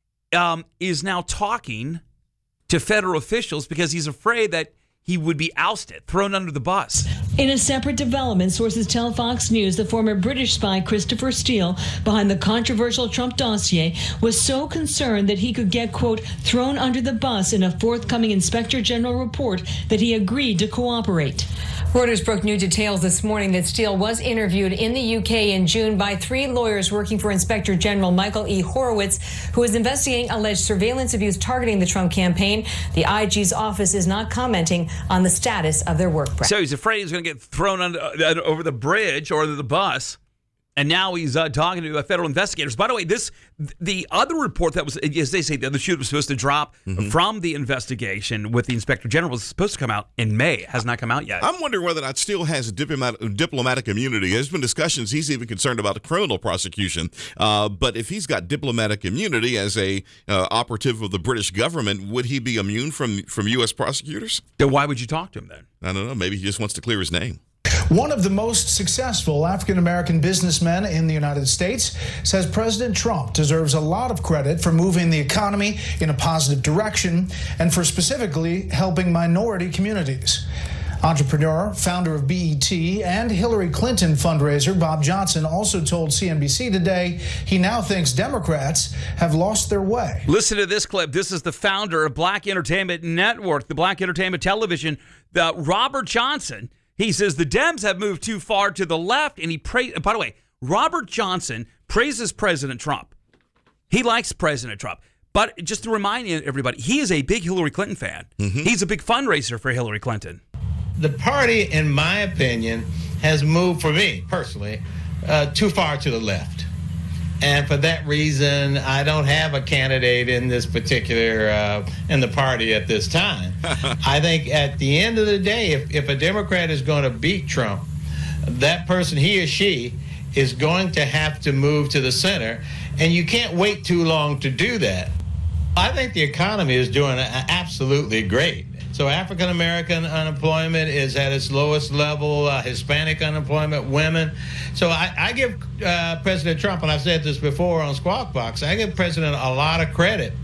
is now talking to federal officials because he's afraid that he would be ousted, thrown under the bus. In a separate development, sources tell Fox News the former British spy Christopher Steele, behind the controversial Trump dossier, was so concerned that he could get, quote, thrown under the bus in a forthcoming Inspector General report that he agreed to cooperate. Reuters broke new details this morning that Steele was interviewed in the UK in June by 3 lawyers working for Inspector General Michael E. Horowitz, who is investigating alleged surveillance abuse targeting the Trump campaign. The IG's office is not commenting on the status of their work practice. So he's afraid he's going to get thrown over the bridge or the bus. And now he's talking to federal investigators. By the way, the other report that was, as they say, the other shoe was supposed to drop from the investigation with the Inspector General was supposed to come out in May. It has not come out yet. I'm wondering whether or not Steele has diplomatic immunity. There's been discussions. He's even concerned about a criminal prosecution. But if he's got diplomatic immunity as a operative of the British government, would he be immune from U.S. prosecutors? Then why would you talk to him then? I don't know. Maybe he just wants to clear his name. One of the most successful African-American businessmen in the United States says President Trump deserves a lot of credit for moving the economy in a positive direction and for specifically helping minority communities. Entrepreneur, founder of BET, and Hillary Clinton fundraiser Bob Johnson also told CNBC today he now thinks Democrats have lost their way. Listen to this clip. This is the founder of Black Entertainment Network, the Black Entertainment Television, Robert Johnson. He says the Dems have moved too far to the left, and by the way, Robert Johnson praises President Trump. He likes President Trump. But just to remind everybody, he is a big Hillary Clinton fan. He's a big fundraiser for Hillary Clinton. The party, in my opinion, has moved, for me personally, too far to the left. And for that reason, I don't have a candidate in this particular, in the party at this time. I think at the end of the day, if a Democrat is going to beat Trump, that person, he or she, is going to have to move to the center. And you can't wait too long to do that. I think the economy is doing absolutely great. So African-American unemployment is at its lowest level, Hispanic unemployment, women. So I give President Trump, and I've said this before on Squawk Box, I give President a lot of credit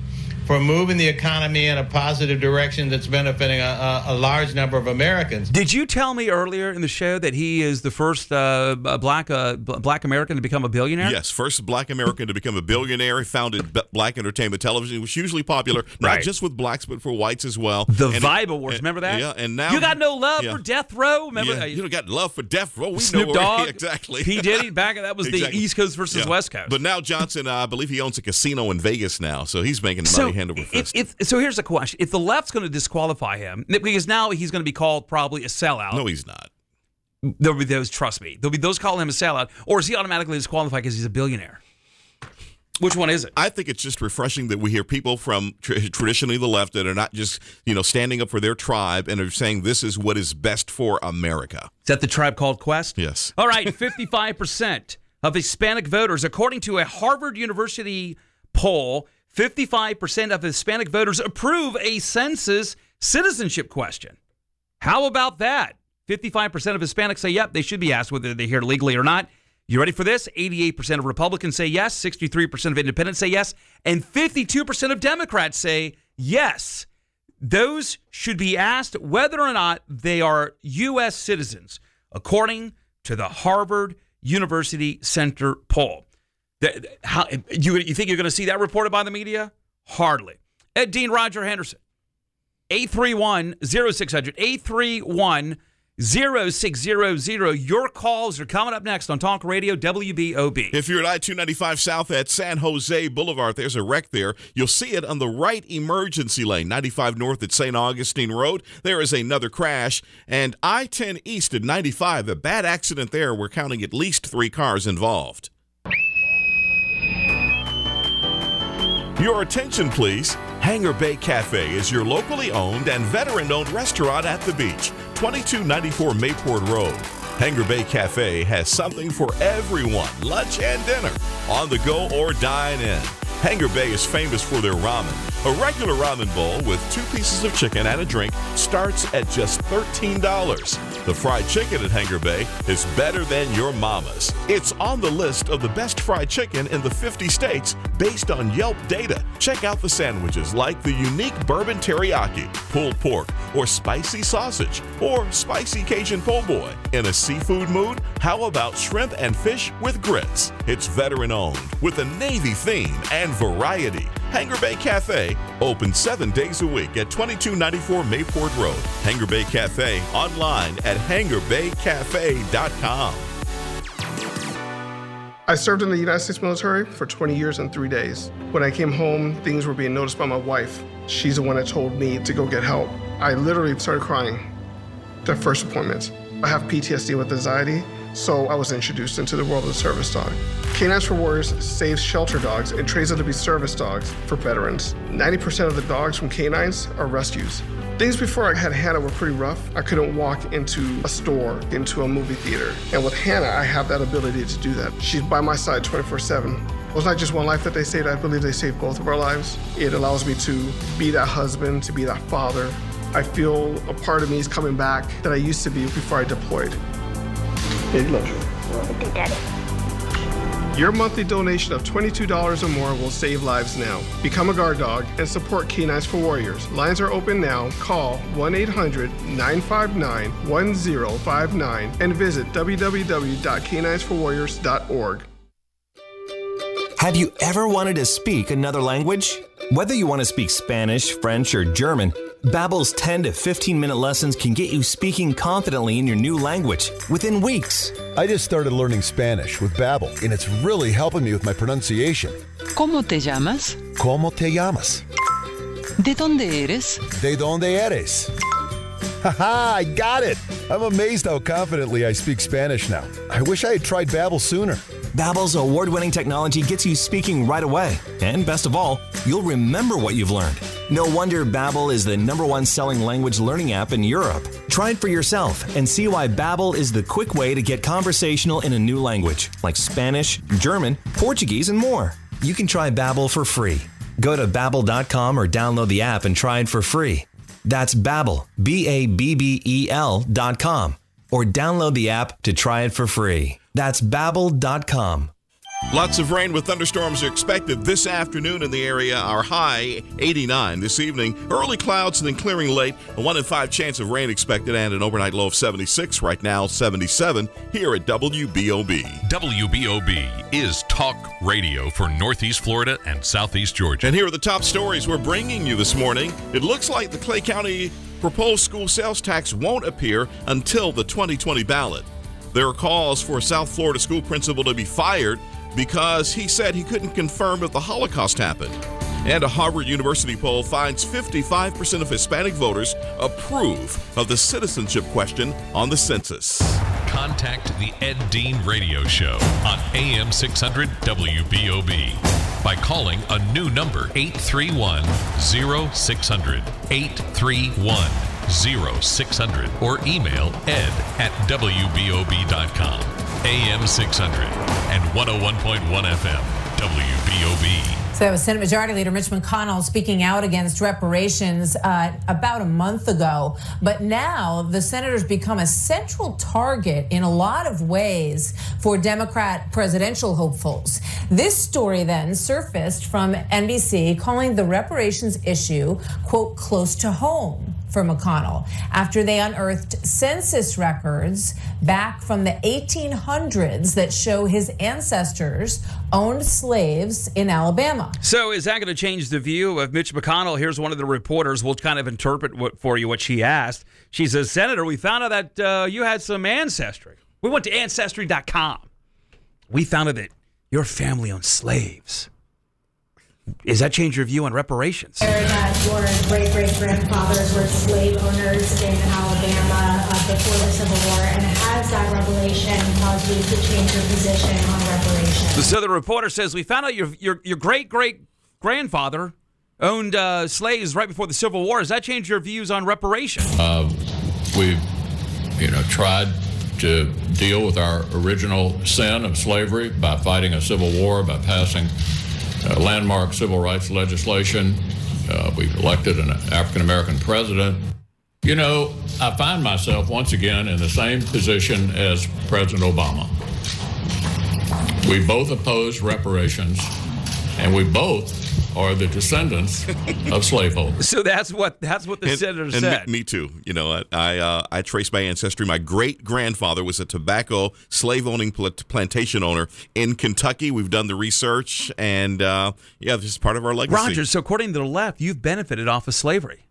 for moving the economy in a positive direction that's benefiting a large number of Americans. Did you tell me earlier in the show that he is the first black American to become a billionaire? Yes, first black American to become a billionaire. He founded Black Entertainment Television, which was hugely popular, not just with blacks, but for whites as well. The Vibe Awards, remember that? Yeah, and now... You got no love for Death Row? Remember? Yeah, you got love for Death Row. We Snoop know Dogg, exactly. P. Diddy, that was the East Coast versus West Coast. But now Johnson, I believe he owns a casino in Vegas now, so he's making money hand over fist. So here's the question. If the left's going to disqualify him, because now he's going to be called probably a sellout. No, he's not. There'll be those, trust me. There'll be those calling him a sellout, or is he automatically disqualified because he's a billionaire? Which one is it? I think it's just refreshing that we hear people from traditionally the left that are not just, standing up for their tribe and are saying this is what is best for America. Is that the Tribe Called Quest? Yes. All right, 55% of Hispanic voters, according to a Harvard University poll, 55% of Hispanic voters approve a census citizenship question. How about that? 55% of Hispanics say, yep, they should be asked whether they're here legally or not. You ready for this? 88% of Republicans say yes, 63% of independents say yes, and 52% of Democrats say yes. Those should be asked whether or not they are U.S. citizens, according to the Harvard University Center poll. You think you're going to see that reported by the media? Hardly. Ed Dean, Roger Henderson, 831-0600, 831-0600. Your calls are coming up next on Talk Radio WBOB. If you're at I-295 South at San Jose Boulevard, there's a wreck there. You'll see it on the right emergency lane. 95 North at St. Augustine Road, there is another crash. And I-10 East at 95, a bad accident there. We're counting at least 3 cars involved. Your attention, please. Hangar Bay Cafe is your locally owned and veteran-owned restaurant at the beach, 2294 Mayport Road. Hangar Bay Cafe has something for everyone, lunch and dinner, on the go or dine in. Hangar Bay is famous for their ramen. A regular ramen bowl with 2 pieces of chicken and a drink starts at just $13. The fried chicken at Hangar Bay is better than your mama's. It's on the list of the best fried chicken in the 50 states based on Yelp data. Check out the sandwiches like the unique bourbon teriyaki, pulled pork, or spicy sausage, or spicy Cajun po' boy. In a seafood mood, how about shrimp and fish with grits? It's veteran-owned with a Navy theme and variety. Hangar Bay Cafe, open 7 days a week at 2294 Mayport Road. Hangar Bay Cafe, online at hangarbaycafe.com. I served in the United States military for 20 years and 3 days. When I came home, things were being noticed by my wife. She's the one that told me to go get help. I literally started crying the first appointment. I have PTSD with anxiety, so I was introduced into the world of the service dog. Canines for Warriors saves shelter dogs and trains them to be service dogs for veterans. 90% of the dogs from canines are rescues. Things before I had Hannah were pretty rough. I couldn't walk into a store, into a movie theater. And with Hannah, I have that ability to do that. She's by my side 24/7. It was not just one life that they saved, I believe they saved both of our lives. It allows me to be that husband, to be that father. I feel a part of me is coming back that I used to be before I deployed. Daddy loves you. Daddy. Your monthly donation of $22 or more will save lives now. Become a guard dog and support Canines for Warriors. Lines are open now. Call 1-800-959-1059 and visit www.caninesforwarriors.org. Have you ever wanted to speak another language? Whether you want to speak Spanish, French, or German, Babbel's 10 to 15-minute lessons can get you speaking confidently in your new language within weeks. I just started learning Spanish with Babbel, and it's really helping me with my pronunciation. ¿Cómo te llamas? ¿Cómo te llamas? ¿De dónde eres? ¿De dónde eres? Haha, I got it! I'm amazed how confidently I speak Spanish now. I wish I had tried Babbel sooner. Babbel's award-winning technology gets you speaking right away. And best of all, you'll remember what you've learned. No wonder Babbel is the #1 selling language learning app in Europe. Try it for yourself and see why Babbel is the quick way to get conversational in a new language, like Spanish, German, Portuguese, and more. You can try Babbel for free. Go to Babbel.com or download the app and try it for free. That's Babbel, BABBEL.com, or download the app to try it for free. That's Babbel.com. Lots of rain with thunderstorms are expected this afternoon in the area. Our high, 89 this evening. Early clouds and then clearing late. A 1 in 5 chance of rain expected and an overnight low of 76. Right now, 77 here at WBOB. WBOB is talk radio for Northeast Florida and Southeast Georgia. And here are the top stories we're bringing you this morning. It looks like the Clay County proposed school sales tax won't appear until the 2020 ballot. There are calls for a South Florida school principal to be fired because he said he couldn't confirm if the Holocaust happened. And a Harvard University poll finds 55% of Hispanic voters approve of the citizenship question on the census. Contact the Ed Dean Radio Show on AM 600 WBOB by calling a new number, 831-0600, 831-0600, or email ed@wbob.com. AM 600 and 101.1 FM, WBOB. So that was Senate Majority Leader Mitch McConnell speaking out against reparations about a month ago. But now the senator's become a central target in a lot of ways for Democrat presidential hopefuls. This story then surfaced from NBC calling the reparations issue, quote, close to home for McConnell after they unearthed census records back from the 1800s that show his ancestors owned slaves in Alabama. So is that going to change the view of Mitch McConnell? Here's one of the reporters. We'll kind of interpret for you what she asked. She says, Senator, we found out that you had some ancestry. We went to Ancestry.com. We found out that your family owned slaves. Does that change your view on reparations? That your great-great-grandfathers were slave owners in Alabama before the Civil War, and has that revelation caused you to change your position on reparations? So the reporter says, we found out your great-great-grandfather owned slaves right before the Civil War. Does that change your views on reparations? We've, tried to deal with our original sin of slavery by fighting a civil war, by passing landmark civil rights legislation. We've elected an African-American president. I find myself once again in the same position as President Obama. We both oppose reparations, and we both are the descendants of slaveholders. So that's what the senator said. Me too. I trace my ancestry. My great-grandfather was a tobacco slave-owning plantation owner in Kentucky. We've done the research, and this is part of our legacy. Roger, so according to the left, you've benefited off of slavery.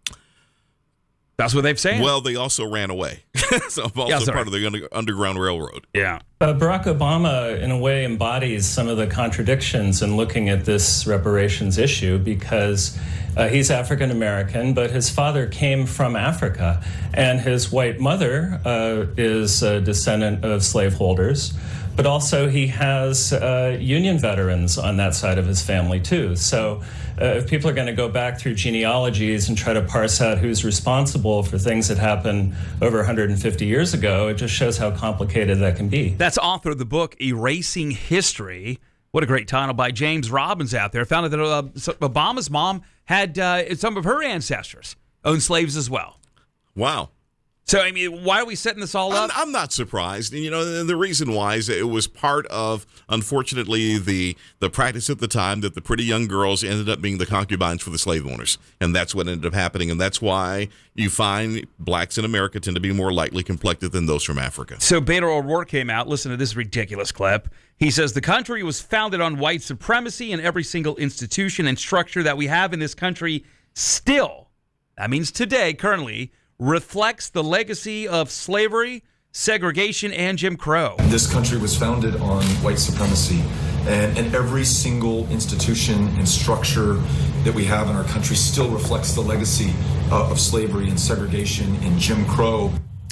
That's what they've said. Well, they also ran away. So I'm also part of the Underground Railroad. Yeah. Barack Obama, in a way, embodies some of the contradictions in looking at this reparations issue because he's African American, but his father came from Africa, and his white mother is a descendant of slaveholders. But also he has Union veterans on that side of his family, too. So if people are going to go back through genealogies and try to parse out who's responsible for things that happened over 150 years ago, it just shows how complicated that can be. That's author of the book, Erasing History. What a great title by James Robbins out there. Found out that Obama's mom had some of her ancestors owned slaves as well. Wow. So, why are we setting this all up? I'm not surprised. The reason why is it was part of, unfortunately, the practice at the time that the pretty young girls ended up being the concubines for the slave owners. And that's what ended up happening. And that's why you find blacks in America tend to be more lightly complected than those from Africa. So Beto O'Rourke came out. Listen to this ridiculous clip. He says, the country was founded on white supremacy, and every single institution and structure that we have in this country still, that means today, currently, reflects the legacy of slavery, segregation, and Jim Crow. This country was founded on white supremacy, and every single institution and structure that we have in our country still reflects the legacy of slavery and segregation and Jim Crow.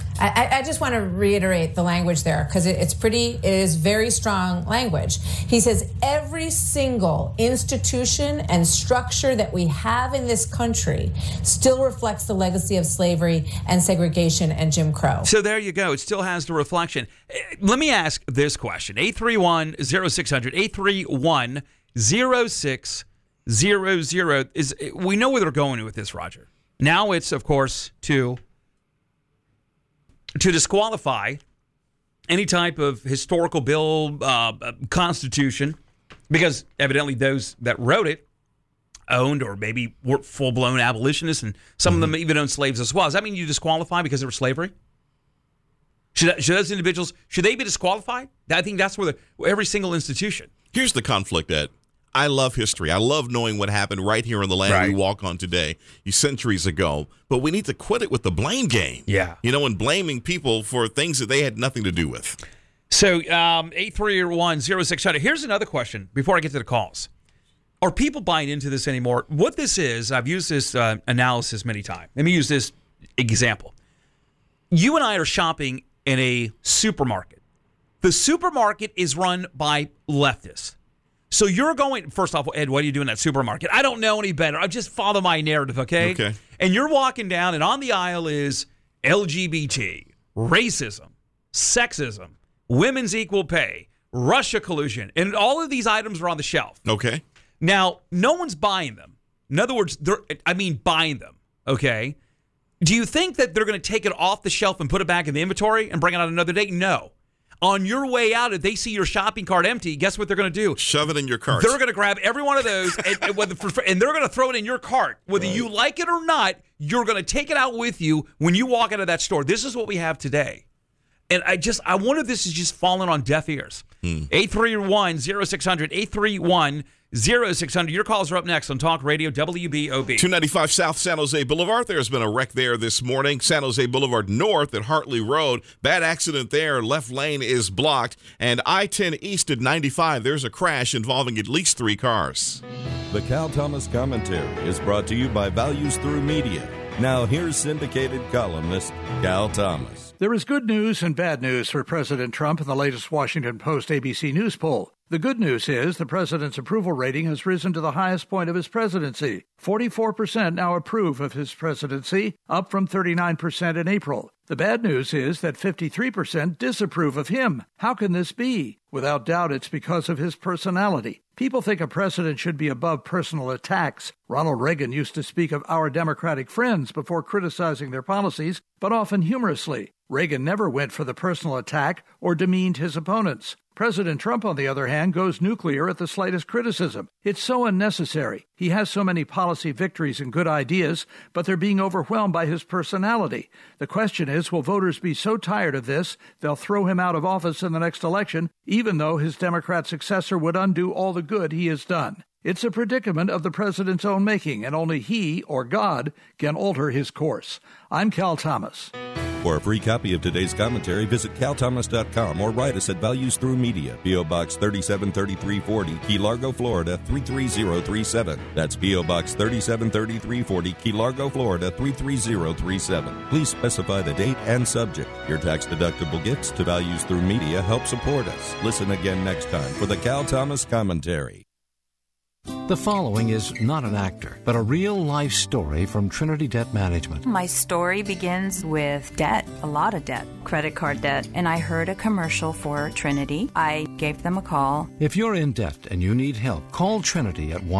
I just want to reiterate the language there because it is very strong language. He says every single institution and structure that we have in this country still reflects the legacy of slavery and segregation and Jim Crow. So there you go. It still has the reflection. Let me ask this question. 831-0600, 831-0600. We know where they're going with this, Roger. Now it's, of course, to disqualify any type of historical bill, constitution Because evidently those that wrote it owned or maybe were full-blown abolitionists, and some of them even owned slaves as well. Does that mean you disqualify because they were slavery? Should those individuals, should they be disqualified? I think that's where every single institution. Here's the conflict, Ed. I love history. I love knowing what happened right here on the land we walk on today, centuries ago. But we need to quit it with the blame game. Yeah. And blaming people for things that they had nothing to do with. So 831-0600. Here's another question before I get to the calls. Are people buying into this anymore? What this is, I've used this analysis many times. Let me use this example. You and I are shopping in a supermarket. The supermarket is run by leftists. So you're going, first off, Ed, what do you do in that supermarket? I don't know any better. I just follow my narrative, okay? Okay. And you're walking down, and on the aisle is LGBT, racism, sexism, women's equal pay, Russia collusion, and all of these items are on the shelf. Okay. Now, no one's buying them. In other words, buying them, okay? Do you think that they're going to take it off the shelf and put it back in the inventory and bring it out another day? No. On your way out, if they see your shopping cart empty, guess what they're going to do? Shove it in your cart. They're going to grab every one of those, and they're going to throw it in your cart. Whether you like it or not, you're going to take it out with you when you walk out of that store. This is what we have today. And I wonder if this is just falling on deaf ears. 831-0600, 831-0600. Your calls are up next on Talk Radio WBOB. 295 South San Jose Boulevard. There's been a wreck there this morning. San Jose Boulevard North at Hartley Road. Bad accident there. Left lane is blocked. And I-10 East at 95. There's a crash involving at least 3 cars. The Cal Thomas Commentary is brought to you by Values Through Media. Now here's syndicated columnist Cal Thomas. There is good news and bad news for President Trump in the latest Washington Post ABC News poll. The good news is the president's approval rating has risen to the highest point of his presidency. 44% now approve of his presidency, up from 39% in April. The bad news is that 53% disapprove of him. How can this be? Without doubt, it's because of his personality. People think a president should be above personal attacks. Ronald Reagan used to speak of our Democratic friends before criticizing their policies, but often humorously. Reagan never went for the personal attack or demeaned his opponents. President Trump, on the other hand, goes nuclear at the slightest criticism. It's so unnecessary. He has so many policy victories and good ideas, but they're being overwhelmed by his personality. The question is, will voters be so tired of this, they'll throw him out of office in the next election, even though his Democrat successor would undo all the good he has done? It's a predicament of the president's own making, and only he, or God, can alter his course. I'm Cal Thomas. For a free copy of today's commentary, visit calthomas.com or write us at Values Through Media, P.O. Box 373340, Key Largo, Florida 33037. That's P.O. Box 373340, Key Largo, Florida 33037. Please specify the date and subject. Your tax-deductible gifts to Values Through Media help support us. Listen again next time for the Cal Thomas Commentary. The following is not an actor, but a real-life story from Trinity Debt Management. My story begins with debt, a lot of debt, credit card debt, and I heard a commercial for Trinity. I gave them a call. If you're in debt and you need help, call Trinity at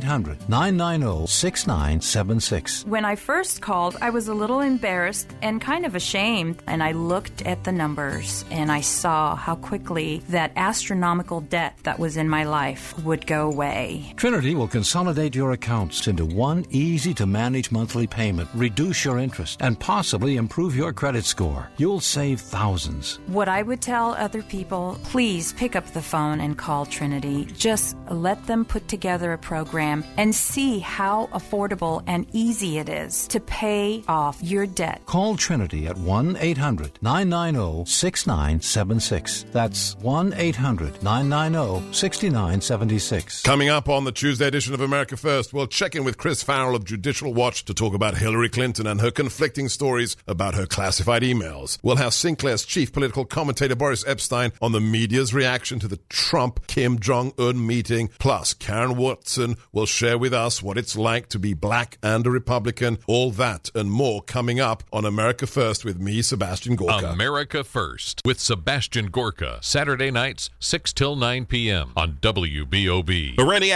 1-800-990-6976. When I first called, I was a little embarrassed and kind of ashamed, and I looked at the numbers, and I saw how quickly that astronomical debt that was in my life would go away. Trinity will consolidate your accounts into one easy-to-manage monthly payment, reduce your interest, and possibly improve your credit score. You'll save thousands. What I would tell other people, please pick up the phone and call Trinity. Just let them put together a program and see how affordable and easy it is to pay off your debt. Call Trinity at 1-800-990-6976. That's 1-800-990-6976. Coming up on the Tuesday edition of America First, we'll check in with Chris Farrell of Judicial Watch to talk about Hillary Clinton and her conflicting stories about her classified emails. We'll have Sinclair's chief political commentator Boris Epstein on the media's reaction to the Trump-Kim Jong-un meeting. Plus, Karen Watson will share with us what it's like to be black and a Republican. All that and more coming up on America First with me, Sebastian Gorka. America First with Sebastian Gorka. Saturday nights, 6 till 9 p.m. on WBOB. A rainy afternoon on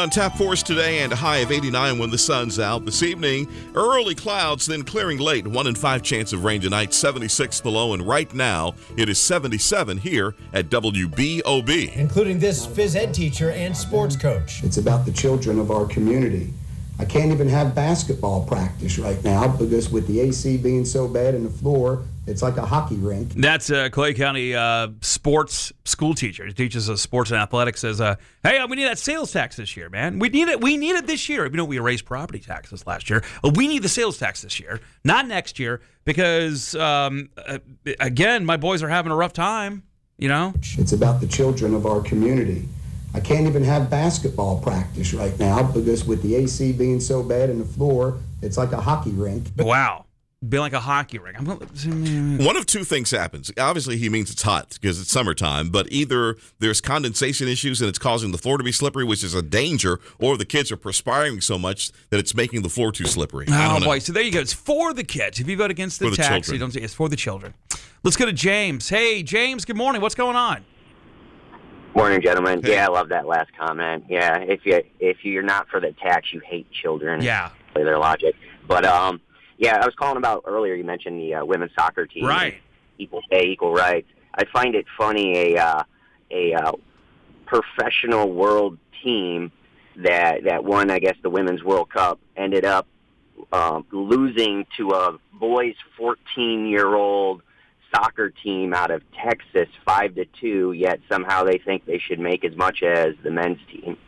on tap for us today and a high of 89 when the sun's out. This evening, early clouds, then clearing late. 1 in 5 chance of rain tonight, 76 the low, and right now it is 77 here at WBOB. Including this phys ed teacher and sports coach. It's about the children of our community. I can't even have basketball practice right now because with the AC being so bad in the floor, it's like a hockey rink. That's Clay County sports school teacher. He teaches us sports and athletics. Says, hey, we need that sales tax this year, man. We need it. We need it this year. You know, we raised property taxes last year. We need the sales tax this year, not next year, because, again, my boys are having a rough time, you know? It's about the children of our community. I can't even have basketball practice right now because with the AC being so bad in the floor, it's like a hockey rink. Wow. Be like a hockey rink. One of two things happens. Obviously, he means it's hot because it's summertime, but either there's condensation issues and it's causing the floor to be slippery, which is a danger, or the kids are perspiring so much that it's making the floor too slippery. Oh, boy. So there you go. It's for the kids. If you vote against the tax, you don't say it's for the children. Let's go to James. Hey, James, good morning. What's going on? Morning, gentlemen. Hey. Yeah, I love that last comment. Yeah, if you're not for the tax, you hate children. Yeah. Play their logic. But, yeah, I was calling about earlier, you mentioned the women's soccer team. Right. Equal pay, equal rights. I find it funny a professional world team that won, I guess, the Women's World Cup ended up losing to a boys' 14-year-old soccer team out of Texas 5-2, yet somehow they think they should make as much as the men's team.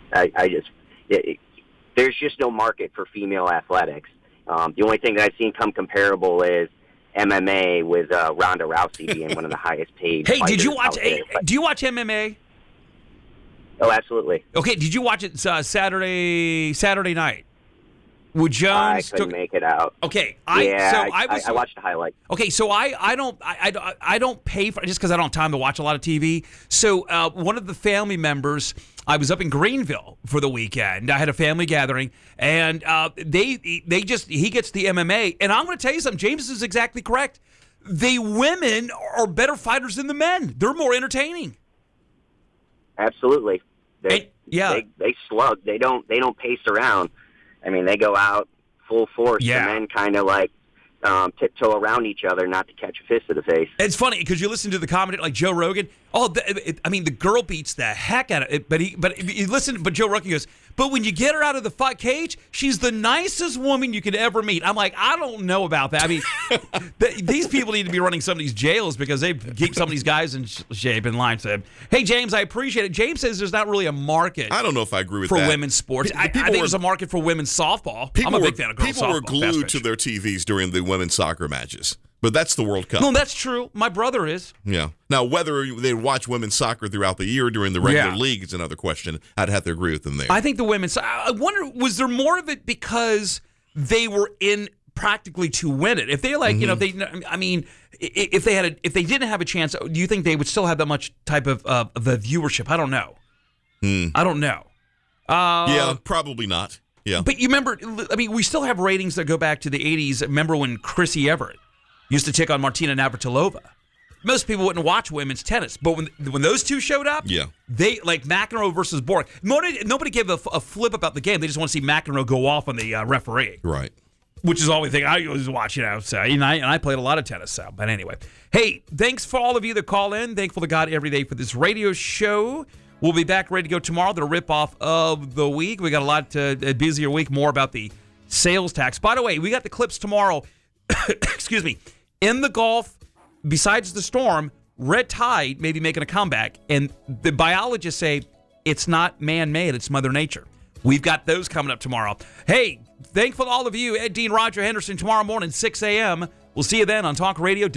There's just no market for female athletics. The only thing that I've seen come comparable is MMA with Ronda Rousey being one of the highest paid. Hey, did you watch? Do you watch MMA? Oh, absolutely. Okay, did you watch it Saturday night? With Jones, I couldn't make it out. Okay, I watched the highlights. Okay, so I don't pay for just because I don't have time to watch a lot of TV. So one of the family members, I was up in Greenville for the weekend. I had a family gathering, and he gets the MMA, and I'm going to tell you something. James is exactly correct. The women are better fighters than the men. They're more entertaining. Absolutely. They slug. They don't pace around. I mean, they go out full force. Yeah. The men kind of like tiptoe around each other, not to catch a fist to the face. It's funny because you listen to the commentator like Joe Rogan. The girl beats the heck out of it. But Joe Rogan goes, but when you get her out of the fight cage, she's the nicest woman you could ever meet. I'm like, I don't know about that. I mean, these people need to be running some of these jails because they keep some of these guys in shape and line. So, hey, James, I appreciate it. James says there's not really a market. I don't know if I agree with for that. Women's sports. I think there's a market for women's softball. I'm a big fan of girls softball. People were glued to their TVs during the women's soccer matches. But that's the World Cup. No, that's true. My brother is. Yeah. Now, whether they watch women's soccer throughout the year during the regular league is another question. I'd have to agree with them there. I think the women's. I wonder, was there more of it because they were in practically to win it? If they if they didn't have a chance, do you think they would still have that much type of the viewership? I don't know. I don't know. Yeah, probably not. Yeah. But you remember, we still have ratings that go back to the 80s. Remember when Chrissy Everett used to take on Martina Navratilova? Most people wouldn't watch women's tennis, but when those two showed up, they like McEnroe versus Borg. Nobody gave a flip about the game. They just want to see McEnroe go off on the referee, right? Which is all we think. I always watch, So and I played a lot of tennis, so. But anyway, hey, thanks for all of you that call in. Thankful to God every day for this radio show. We'll be back ready to go tomorrow. The rip-off of the week. We got a busier week. More about the sales tax. By the way, we got the clips tomorrow. Excuse me. In the Gulf, besides the storm, red tide may be making a comeback, and the biologists say it's not man-made, it's Mother Nature. We've got those coming up tomorrow. Hey, thankful to all of you. Ed, Dean, Roger Henderson tomorrow morning, 6 a.m. We'll see you then on Talk Radio.